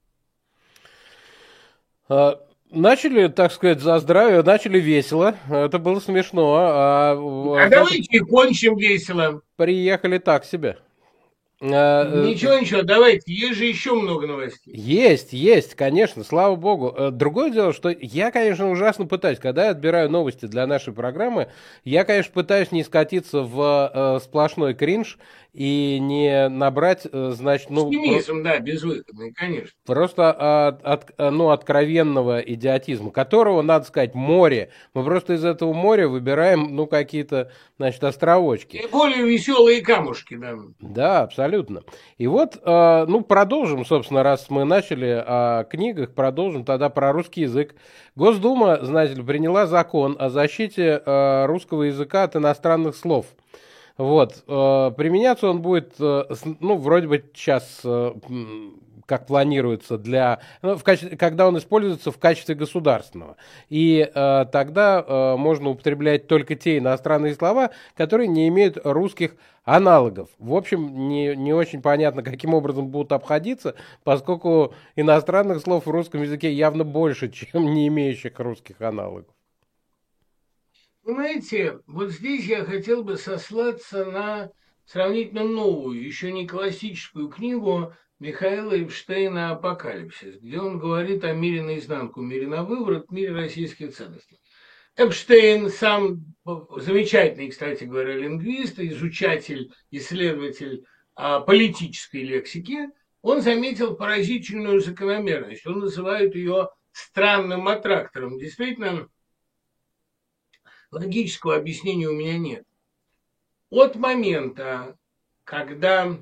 [SPEAKER 1] Начали, так сказать, за здравие, начали весело. Это было смешно. А,
[SPEAKER 2] а давайте кончим весело.
[SPEAKER 1] Приехали так себе.
[SPEAKER 2] Ничего, ничего, давайте, есть же еще много новостей.
[SPEAKER 1] Есть, есть, конечно, слава богу. Другое дело, что я, конечно, ужасно пытаюсь, когда я отбираю новости для нашей программы, я, конечно, пытаюсь не скатиться в э, сплошной кринж и не набрать, значит, ну...
[SPEAKER 2] Оптимизм, да, безвыходный, конечно.
[SPEAKER 1] Просто от, от, ну, откровенного идиотизма, которого, надо сказать, море. Мы просто из этого моря выбираем, ну, какие-то, значит, островочки.
[SPEAKER 2] И более веселые камушки, да.
[SPEAKER 1] Да, абсолютно. И вот, э, ну, продолжим, собственно, раз мы начали о книгах, продолжим тогда про русский язык. Госдума, знаете ли, приняла закон о защите э, русского языка от иностранных слов. Вот, э, применяться он будет, э, ну, вроде бы сейчас, э, как планируется, для, ну, в качестве, когда он используется в качестве государственного. И э, тогда э, можно употреблять только те иностранные слова, которые не имеют русских аналогов. В общем, не, не очень понятно, каким образом будут обходиться, поскольку иностранных слов в русском языке явно больше, чем не имеющих русских аналогов.
[SPEAKER 2] Понимаете, вот здесь я хотел бы сослаться на сравнительно новую, еще не классическую книгу Михаила Эпштейна «Апокалипсис», где он говорит о мире наизнанку, мире на выворот, мире российских ценностей. Эпштейн сам замечательный, кстати говоря, лингвист, изучатель, исследователь а, политической лексики, он заметил поразительную закономерность. Он называет ее странным аттрактором. Действительно, логического объяснения у меня нет. От момента, когда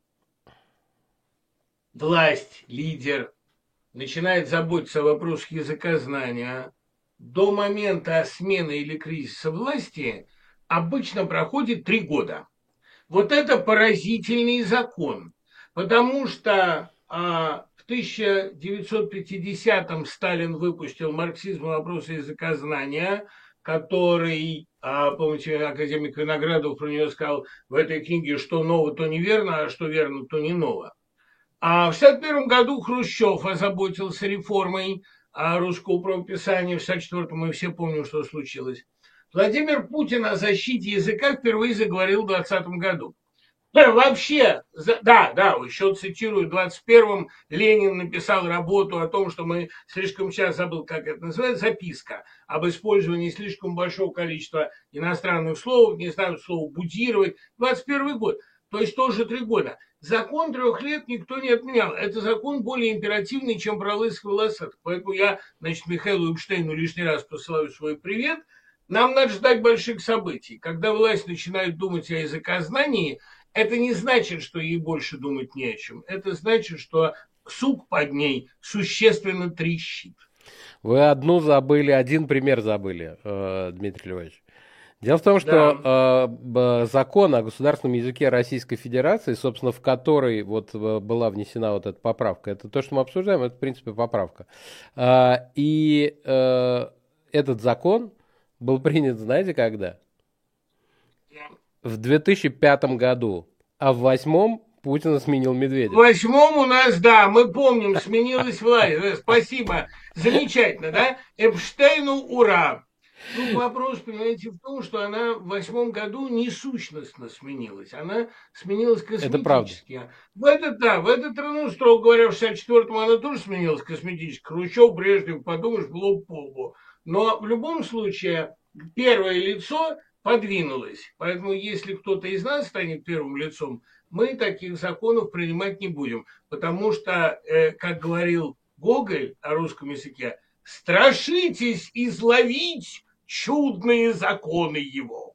[SPEAKER 2] власть, лидер начинает заботиться о вопросах языкознания, до момента смены или кризиса власти обычно проходит три года. Вот это поразительный закон, потому что а, в тысяча девятьсот пятидесятом Сталин выпустил «Марксизм и вопросы языкознания», который, а, помните, академик Виноградов про нее сказал в этой книге, что ново, то неверно, а что верно, то не ново. А в шестьдесят первом году Хрущев озаботился реформой русского правописания, в шестьдесят четвёртом мы все помним, что случилось. Владимир Путин о защите языка впервые заговорил в двадцатом году. Да, вообще, да, да, еще цитирую, в двадцать первом Ленин написал работу о том, что мы слишком часто, забыл, как это называется, записка об использовании слишком большого количества иностранных слов, не знаю, слово «будировать», двадцать первый год, то есть тоже три года. Закон трех лет никто не отменял. Это закон более императивный, чем про лысых волосатых. Поэтому я, значит, Михаилу Эпштейну лишний раз посылаю свой привет. Нам надо ждать больших событий. Когда власть начинает думать о языкознании, это не значит, что ей больше думать не о чем. Это значит, что сук под ней существенно трещит.
[SPEAKER 1] Вы одну забыли, один пример забыли, Дмитрий Львович. Дело в том, что да. э, закон о государственном языке Российской Федерации, собственно, в который вот была внесена вот эта поправка, это то, что мы обсуждаем, это, в принципе, поправка. Э, и э, этот закон был принят, знаете, когда? В две тысячи пятом году, а в восьмом Путина сменил Медведев.
[SPEAKER 2] В восьмом у нас, да, мы помним, сменилась власть. Спасибо. Замечательно, да? Эпштейну ура! Ну, вопрос, понимаете, в том, что она в восьмом году не сущностно сменилась, она сменилась косметически.
[SPEAKER 1] Это
[SPEAKER 2] в этот, да, в этот, ну, строго говоря, в шестьдесят четвёртом она тоже сменилась косметически. Хрущев, Брежнев, подумаешь, было по лбу. Но в любом случае первое лицо подвинулось. Поэтому если кто-то из нас станет первым лицом, мы таких законов принимать не будем. Потому что, э, как говорил Гоголь о русском языке, страшитесь изловить чудные законы его.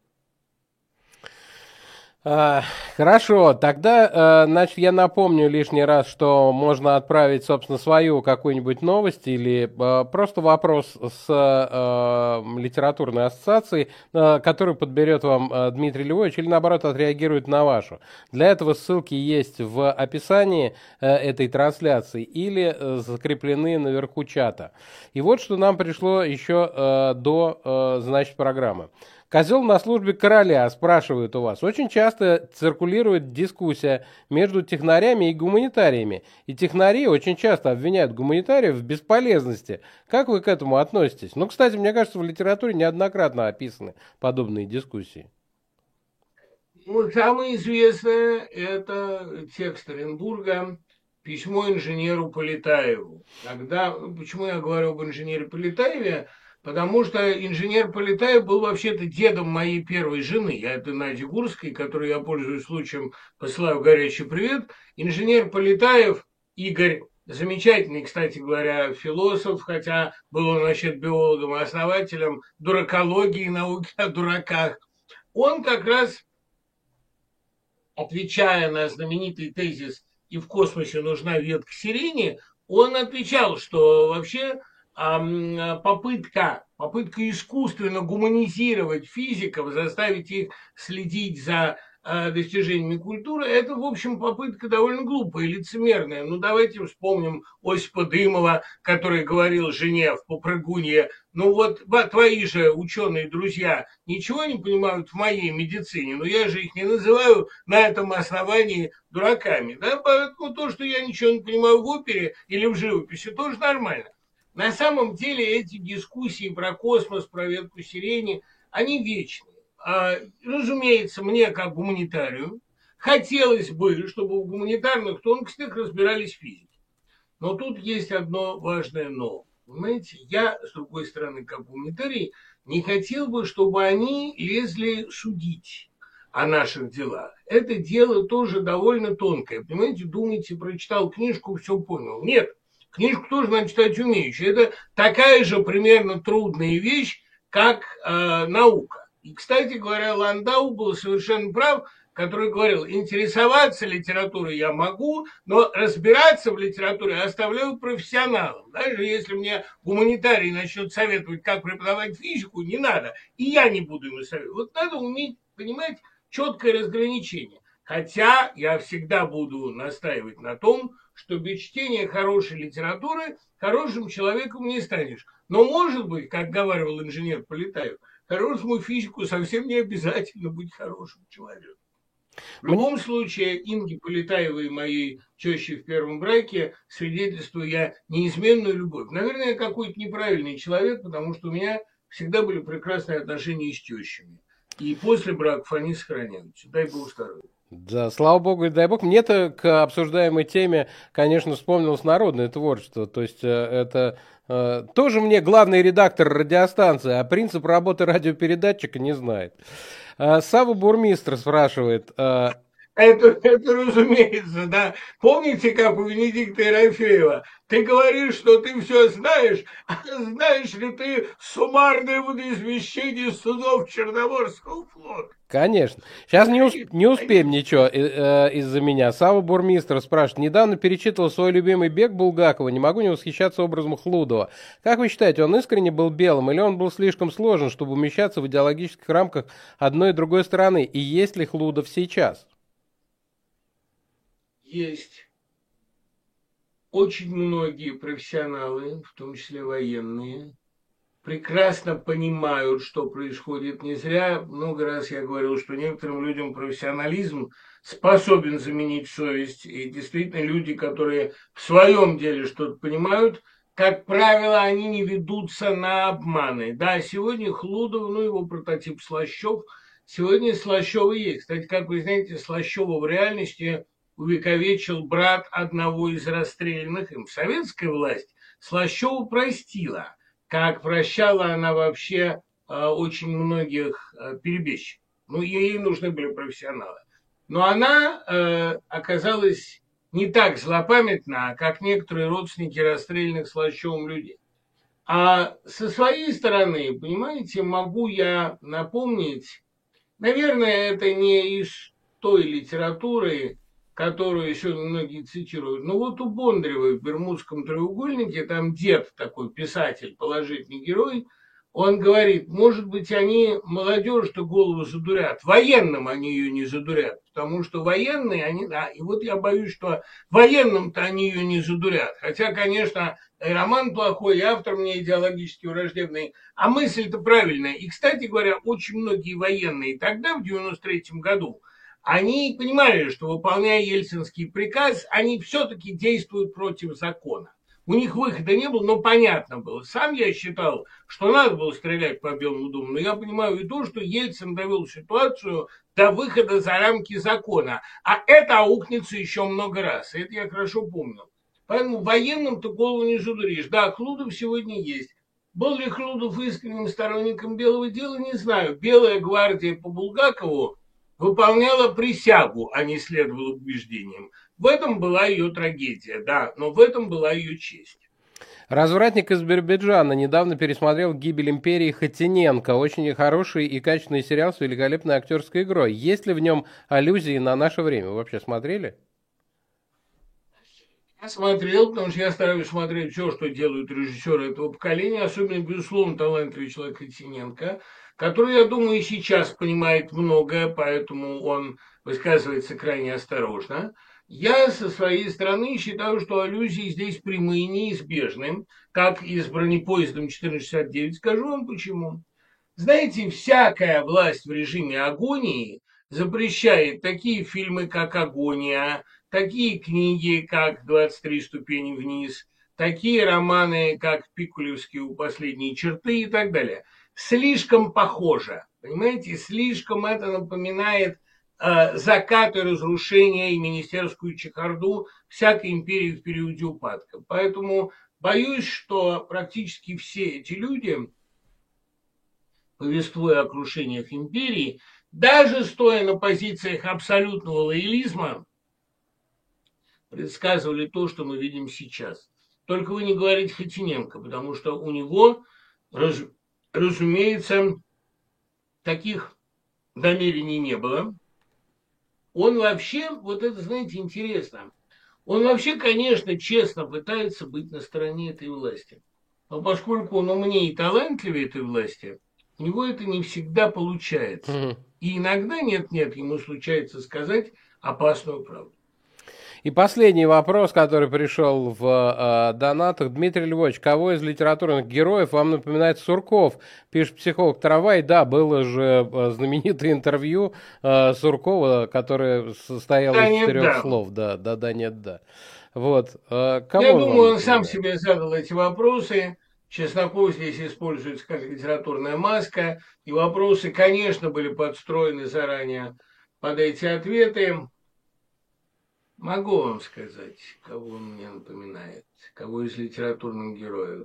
[SPEAKER 1] А, хорошо, тогда, значит, я напомню лишний раз, что можно отправить, собственно, свою какую-нибудь новость или а, просто вопрос с а, литературной ассоциацией, а, который подберет вам а, Дмитрий Львович, или, наоборот, отреагирует на вашу. Для этого ссылки есть в описании а, этой трансляции или а, закреплены наверху чата. И вот что нам пришло еще а, до, а, значит, программы. Козел на службе короля, спрашивают у вас. Очень часто циркулирует дискуссия между технарями и гуманитариями. И технари очень часто обвиняют гуманитариев в бесполезности. Как вы к этому относитесь? Ну, кстати, мне кажется, в литературе неоднократно описаны подобные дискуссии.
[SPEAKER 2] Ну, самое известное – это текст Оренбурга «Письмо инженеру Полетаеву». Когда, почему я говорю об инженере Полетаеве? Потому что инженер Полетаев был вообще-то дедом моей первой жены. Я это Нади Гурской, которой я пользуюсь случаем, посылаю горячий привет. Инженер Полетаев Игорь, замечательный, кстати говоря, философ, хотя был он, значит, биологом и основателем дуракологии, науки о дураках. Он как раз, отвечая на знаменитый тезис «И в космосе нужна ветка сирени», он отвечал, что вообще попытка, попытка искусственно гуманизировать физиков, заставить их следить за э, достижениями культуры, это, в общем, попытка довольно глупая и лицемерная. Ну, давайте вспомним Осипа Дымова, который говорил жене в попрыгунье: ну вот твои же ученые-друзья ничего не понимают в моей медицине, но я же их не называю на этом основании дураками. Да? Поэтому то, что я ничего не понимаю в опере или в живописи, тоже нормально. На самом деле эти дискуссии про космос, про ветку сирени, они вечные. А, разумеется, мне, как гуманитарию, хотелось бы, чтобы в гуманитарных тонкостях разбирались физики. Но тут есть одно важное но. Понимаете, я, с другой стороны, как гуманитарий, не хотел бы, чтобы они лезли судить о наших делах. Это дело тоже довольно тонкое. Понимаете, думаете, прочитал книжку, все понял. Нет, книжку тоже надо читать умеющий. Это такая же примерно трудная вещь, как э, наука. И, кстати говоря, Ландау был совершенно прав, который говорил, интересоваться литературой я могу, но разбираться в литературе оставляю профессионалам. Даже если мне гуманитарий начнет советовать, как преподавать физику, не надо. И я не буду ему советовать. Вот надо уметь понимать четкое разграничение. Хотя я всегда буду настаивать на том, что без чтения хорошей литературы хорошим человеком не станешь. Но, может быть, как говаривал инженер Полетаев, хорошему физику совсем не обязательно быть хорошим человеком. В любом случае, Инге Полетаевой, моей теще в первом браке, свидетельствую я неизменную любовь. Наверное, я какой-то неправильный человек, потому что у меня всегда были прекрасные отношения с тещами. И после браков они сохраняются. Дай Бог здоровья.
[SPEAKER 1] Да, слава богу и дай бог. Мне-то к обсуждаемой теме, конечно, вспомнилось народное творчество. То есть э, это э, тоже мне главный редактор радиостанции, а принцип работы радиопередатчика не знает. Э, Савва Бурмистр спрашивает... Э,
[SPEAKER 2] Это, это разумеется, да. Помните, как у Венедикта Ерофеева? Ты говоришь, что ты все знаешь, а знаешь ли ты суммарное водоизмещение судов Черноморского флота?
[SPEAKER 1] Конечно. Сейчас не, усп- не успеем ничего э, э, из-за меня. Савва Бурмистр спрашивает. Недавно перечитывал свой любимый бег Булгакова. Не могу не восхищаться образом Хлудова. Как вы считаете, он искренне был белым или он был слишком сложен, чтобы умещаться в идеологических рамках одной и другой стороны? И есть ли Хлудов сейчас?
[SPEAKER 2] Есть очень многие профессионалы, в том числе военные, прекрасно понимают, что происходит. Не зря много раз я говорил, что некоторым людям профессионализм способен заменить совесть. И действительно люди, которые в своем деле что-то понимают, как правило, они не ведутся на обманы. Да, сегодня Хлудов, ну его прототип Слащев, сегодня Слащева есть. Кстати, как вы знаете, Слащева в реальности увековечил брат одного из расстрелянных им. Советская власть Слащеву простила, как прощала она вообще э, очень многих э, перебежчиков. Ну, ей нужны были профессионалы. Но она э, оказалась не так злопамятна, как некоторые родственники расстрелянных Слащевым людей. А со своей стороны, понимаете, могу я напомнить, наверное, это не из той литературы, которую сегодня многие цитируют. Но вот у Бондаревой в «Бермудском треугольнике», там дед такой, писатель, положительный герой, он говорит, может быть, они молодежь-то голову задурят, военным они ее не задурят, потому что военные, они, да, и вот я боюсь, что военным-то они ее не задурят. Хотя, конечно, и роман плохой, и автор мне идеологически враждебный, а мысль-то правильная. И, кстати говоря, очень многие военные тогда, в девяносто третьем году, они понимали, что, выполняя ельцинский приказ, они все-таки действуют против закона. У них выхода не было, но понятно было. Сам я считал, что надо было стрелять по Белому дому, но я понимаю и то, что Ельцин довел ситуацию до выхода за рамки закона. А это аукнется еще много раз. Это я хорошо помню. Поэтому военным-то голову не задуришь. Да, Хлудов сегодня есть. Был ли Хлудов искренним сторонником белого дела, не знаю. Белая гвардия по Булгакову выполняла присягу, а не следовала убеждениям. В этом была ее трагедия, да, но в этом была ее честь.
[SPEAKER 1] Развратник из Биробиджана недавно пересмотрел «Гибель империи» Хатиненко. Очень хороший и качественный сериал с великолепной актерской игрой. Есть ли в нем аллюзии на наше время? Вы вообще смотрели?
[SPEAKER 2] Я смотрел, потому что я стараюсь смотреть все, что делают режиссеры этого поколения, особенно, безусловно, талантливый человек Хатиненко, который, я думаю, и сейчас понимает многое, поэтому он высказывается крайне осторожно. Я со своей стороны считаю, что аллюзии здесь прямые, неизбежны, как и с бронепоездом четырнадцать шестьдесят девять. Скажу вам почему. Знаете, всякая власть в режиме агонии запрещает такие фильмы, как «Агония», такие книги, как «двадцать три ступени вниз», такие романы, как «Пикулевские у последней черты» и так далее. Слишком похоже, понимаете, слишком это напоминает э, закат и разрушение и министерскую чехарду всякой империи в периоде упадка. Поэтому боюсь, что практически все эти люди повествуя о крушениях империи, даже стоя на позициях абсолютного лоялизма, предсказывали то, что мы видим сейчас. Только вы не говорите Хатиненко, потому что у него, раз, разумеется, таких намерений не было. Он вообще, вот это, знаете, интересно, он вообще, конечно, честно пытается быть на стороне этой власти. Но поскольку он умнее и талантливее этой власти, у него это не всегда получается. Mm-hmm. И иногда, нет-нет, ему случается сказать опасную правду.
[SPEAKER 1] И последний вопрос, который пришел в э, донатах. Дмитрий Львович, кого из литературных героев вам напоминает Сурков? Пишет психолог Трамвай. Да, было же знаменитое интервью э, Суркова, которое состояло да, из нет, четырех да. слов. Да, да, да, нет, да. Вот. Э, кого
[SPEAKER 2] Я думаю, он сам себе задал эти вопросы. Чесноков здесь используется как литературная маска. И вопросы, конечно, были подстроены заранее под эти ответы. Могу вам сказать, кого он мне напоминает, кого из литературных героев.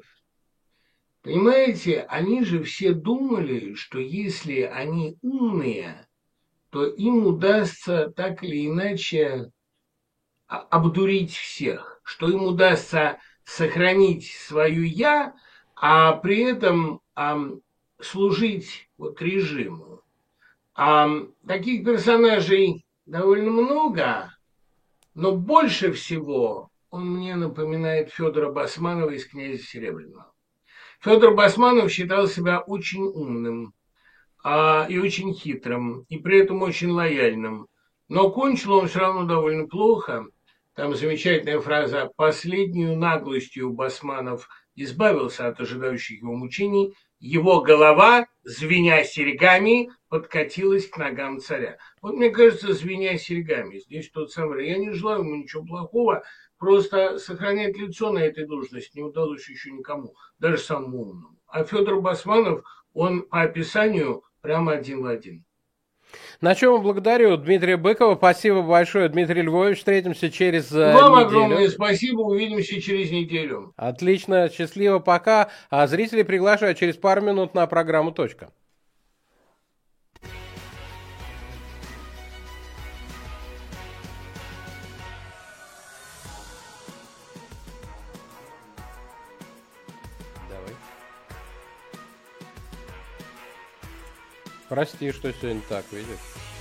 [SPEAKER 2] Понимаете, они же все думали, что если они умные, то им удастся так или иначе обдурить всех, что им удастся сохранить свою «я», а при этом а, служить вот режиму. А, таких персонажей довольно много. Но больше всего он мне напоминает Федора Басманова из «Князя Серебряного». Федор Басманов считал себя очень умным а, и очень хитрым, и при этом очень лояльным. Но кончил он все равно довольно плохо. Там замечательная фраза: «Последнюю наглостью Басманов избавился от ожидающих его мучений. Его голова, звеня серьгами, подкатилась к ногам царя». Вот мне кажется, звеня серьгами, здесь тот самый. Я не желаю ему ничего плохого, просто сохранять лицо на этой должности не удалось еще никому, даже самому умному. А Федор Басманов, он по описанию прямо один в один.
[SPEAKER 1] На чем благодарю Дмитрия Быкова. Спасибо большое, Дмитрий Львович. Встретимся через Вам неделю.
[SPEAKER 2] Вам огромное спасибо. Увидимся через неделю.
[SPEAKER 1] Отлично. Счастливо. Пока. А зрителей приглашаю через пару минут на программу «Точка». Давай. Прости, что сегодня так, видишь?